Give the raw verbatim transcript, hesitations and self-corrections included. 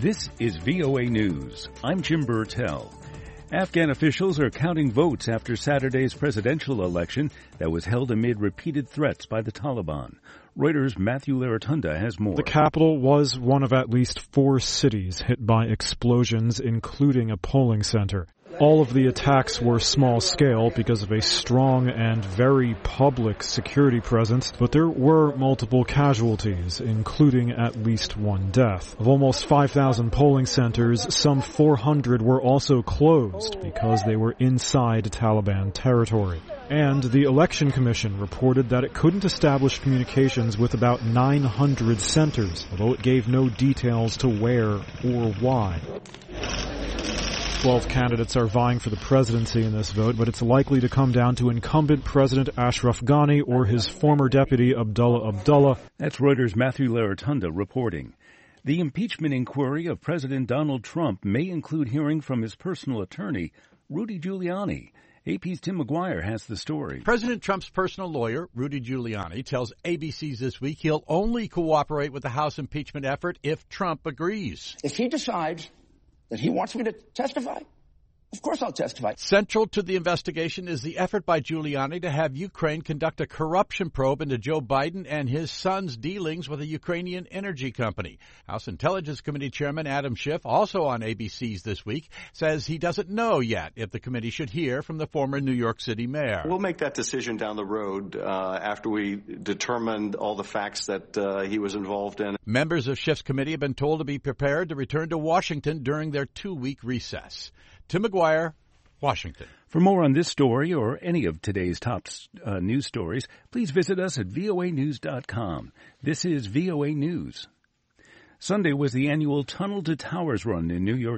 This is V O A News. I'm Jim Burtell. Afghan officials are counting votes after Saturday's presidential election that was held amid repeated threats by the Taliban. Reuters' Matthew Laratunda has more. The capital was one of at least four cities hit by explosions, including a polling center. All of the attacks were small scale because of a strong and very public security presence, but there were multiple casualties, including at least one death. Of almost five thousand polling centers, some four hundred were also closed because they were inside Taliban territory. And the Election Commission reported that it couldn't establish communications with about nine hundred centers, although it gave no details to where or why. Twelve candidates are vying for the presidency in this vote, but it's likely to come down to incumbent President Ashraf Ghani or his former deputy Abdullah Abdullah. That's Reuters' Matthew Laratunda reporting. The impeachment inquiry of President Donald Trump may include hearing from his personal attorney, Rudy Giuliani. A P's Tim McGuire has the story. President Trump's personal lawyer, Rudy Giuliani, tells A B C's This Week he'll only cooperate with the House impeachment effort if Trump agrees. If he decides that he wants me to testify, of course I'll testify. Central to the investigation is the effort by Giuliani to have Ukraine conduct a corruption probe into Joe Biden and his son's dealings with a Ukrainian energy company. House Intelligence Committee Chairman Adam Schiff, also on A B C's This Week, says he doesn't know yet if the committee should hear from the former New York City mayor. We'll make that decision down the road uh, after we determine all the facts that uh, he was involved in. Members of Schiff's committee have been told to be prepared to return to Washington during their two-week recess. Tim McGuire, Washington. For more on this story or any of today's top uh, news stories, please visit us at V O A news dot com. This is V O A News. Sunday was the annual Tunnel to Towers run in New York